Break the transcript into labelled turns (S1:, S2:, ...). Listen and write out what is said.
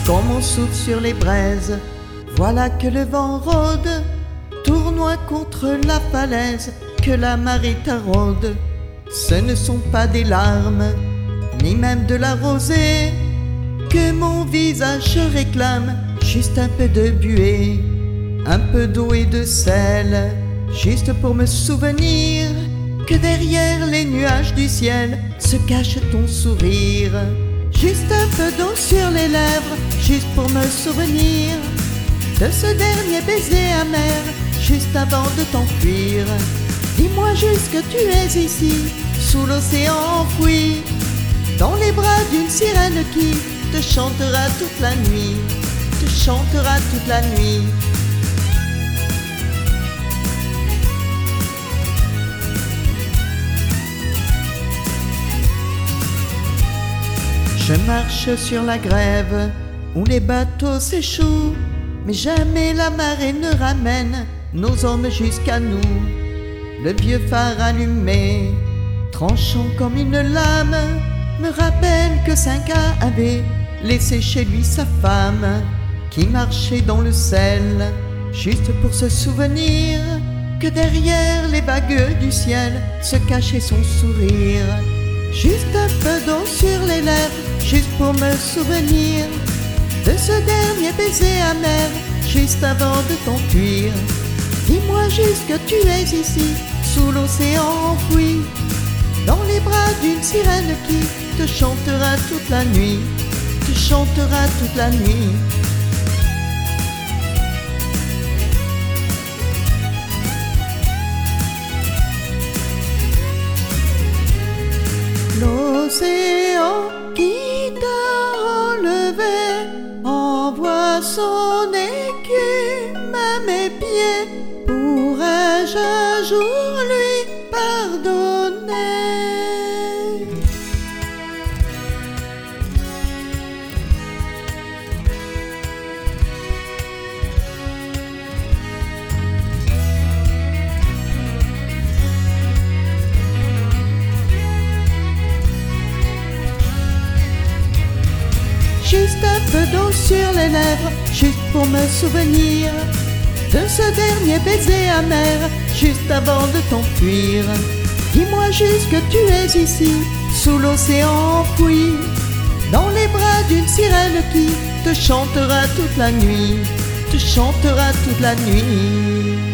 S1: Comme on souffle sur les braises, voilà que le vent rôde, tournoie contre la falaise, que la marée taraude. Ce ne sont pas des larmes, ni même de la rosée, que mon visage réclame, juste un peu de buée, un peu d'eau et de sel, juste pour me souvenir que derrière les nuages du ciel se cache ton sourire. Juste un peu d'eau sur les lèvres, juste pour me souvenir de ce dernier baiser amer, juste avant de t'enfuir. Dis-moi juste que tu es ici, sous l'océan enfoui, dans les bras d'une sirène qui te chantera toute la nuit, te chantera toute la nuit. Je marche sur la grève où les bateaux s'échouent, mais jamais la marée ne ramène nos hommes jusqu'à nous. Le vieux phare allumé, tranchant comme une lame, me rappelle que 5A avait laissé chez lui sa femme, qui marchait dans le sel, juste pour se souvenir que derrière les vagues du ciel se cachait son sourire. Juste un peu d'eau sur les lèvres, juste pour me souvenir de ce dernier baiser amer, juste avant de t'enfuir. Dis-moi juste que tu es ici, sous l'océan enfoui, dans les bras d'une sirène qui te chantera toute la nuit, te chantera toute la nuit. L'océan qui t'a relevé envoie son écume à mes pieds. Pourrais-je un jour lui pardonner? Juste un peu d'eau sur les lèvres, juste pour me souvenir de ce dernier baiser amer, juste avant de t'enfuir. Dis-moi juste que tu es ici, sous l'océan enfoui, dans les bras d'une sirène qui te chantera toute la nuit, te chantera toute la nuit.